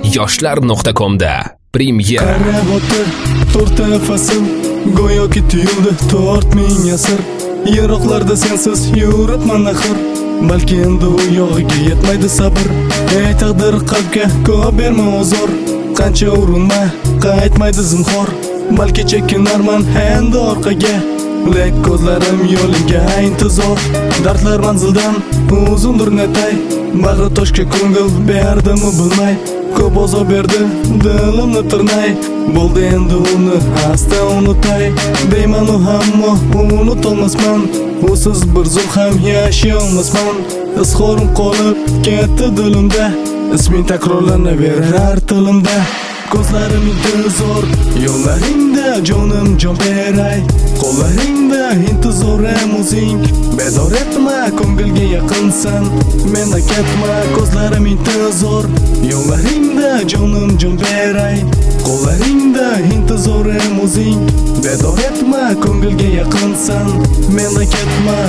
yoshlar.com'da premyer. Qarabotda to'rtta fasl go'yoki tuyuldi 4000 asr. Yiroqlarda sensiz yuribman axir. Balki endi u yog'iga yetmaydi sabr. Ey taqdir qalbga ko'p berma ozor. Qancha urinma qaytmaydi zinhor. Balki chekinarman endi orqaga. Lek ko'zlarim yo'limga intizor. Dardlar manzildan uzundir netay. Bag'ri toshga ko'ngil berdimi bilmay. Ko'p ozob berdi dilimni tirnay. Bo'ldi endi uni asta unutay. Deyman u hamma unutolmasman. Usiz bir zum ham yashayolmasman. Izhorim qolib ketdi dilimda. Isming takrorlanaverar tilimda. Ko'zlarim intizor, yo'llaringda jonim jon beray. Qo'llaringda intizorim o'zing. Bezor etma, ko'ngilga yaqinsan. Menda ketma, ko'zlarim intizor, yo'llaringda jonim jon beray. Qo'llaringda intizorim o'zing. Bezor etma, ko'ngilga yaqinsan. Menda ketma.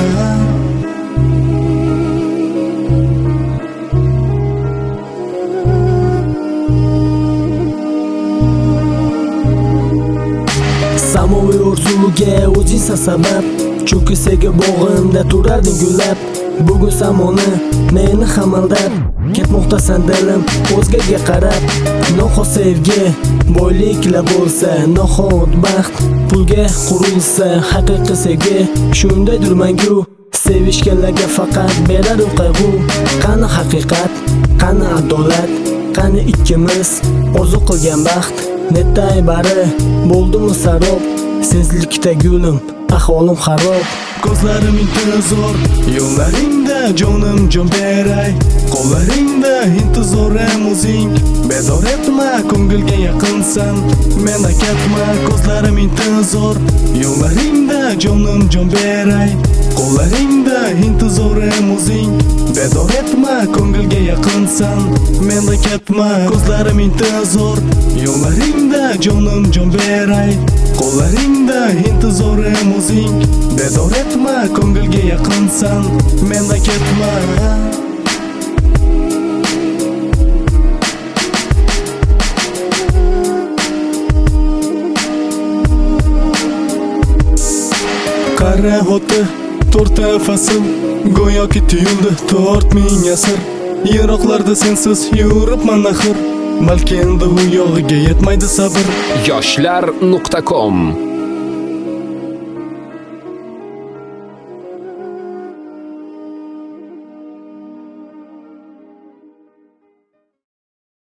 Samoviy orzuga o'zingsan sabab, cho'kisega bog'imda turarding gullab. Bugun samoni meni ham aldab, ketmoqdasan dilim o'zgaga qarab. Noxos sevgi boylikla bo'lsa, noxot baxt pulga qurilsa, haqiqiy sevgi shundaydir mangu. Sevishganlarga faqat beradi qayg'u. Qani haqiqat, qani adolat, qani ikkimiz orzu qilgan baxt. Netay bari bo'ldimi sarob, sezlikda gulim ahvolim xarob. Ko'zlarim intizor, yo'llaringda jonim jon beray. Qo'llaringda intizorim o'zing. Bezor etma, ko'ngilga yaqinsan. Menda ketma, ko'zlarim intizor, yo'llaringda jonim jon beray. Qo'llaringda intizorim o'zing. Bezor etma, ko'ngilga yaqinsan. Menda ketma, ko'zlarim intizor, yo'llaringda jonim jon beray. Qo'llaringda intizorim o'zing. Bezor etma, ko'ngilga yaqinsan. Menda ketma. Qara o'tdi to'rtta fasl go'yoki tuyuldi 4000 asr. Yiroqlarda sensiz yuribman axir. Balki endi u yog'iga yetmaydi sabr. yoshlar.com